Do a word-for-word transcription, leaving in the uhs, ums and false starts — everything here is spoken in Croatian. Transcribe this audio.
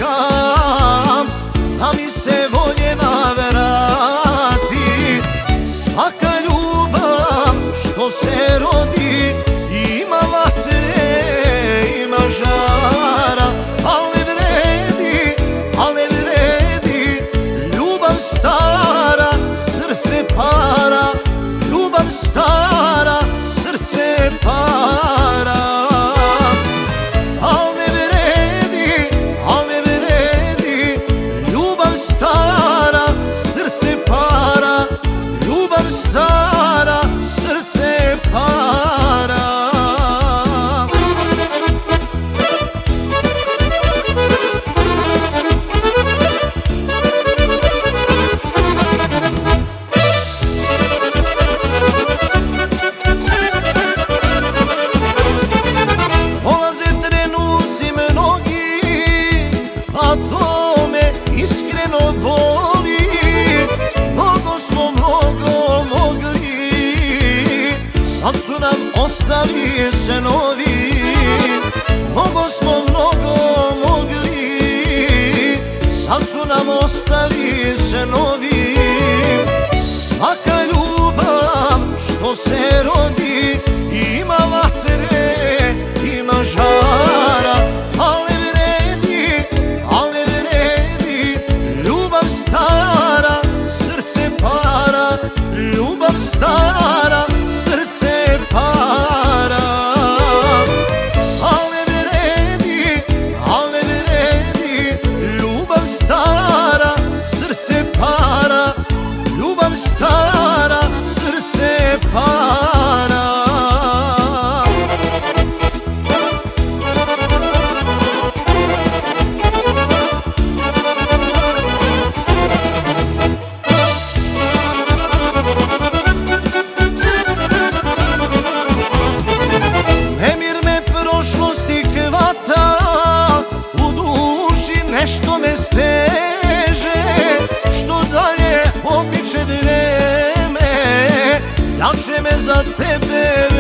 čekam da mi se voljena vrati. Svaka ljubav što se rodi ima vatre, ima žara, al ne vredi, al ne vredi ljubav stara, srce para, ljubav stara, srce para. Al ne vredi, al ne vredi ljubav stara, srce para, ljubav stara, srce para. Prolaze trenuci mnogi, a to me iskreno boli. Mnogo smo mnogo mogli, sad su nam ostali snovi. Mnogo smo mnogo mogli, sad su nam ostali snovi. Svaka ljubav što se rodi ima vatre, ima žara, al ne vredi, al ne vredi ljubav stara, srce para, ljubav stara, srce para. Al ne vredi, al ne vredi ljubav stara, srce para, ljubav stara, srce para. Nemir me prošlosti hvata, u duši nešto me steže. Što dalje odmiče vreme, jače me za tebe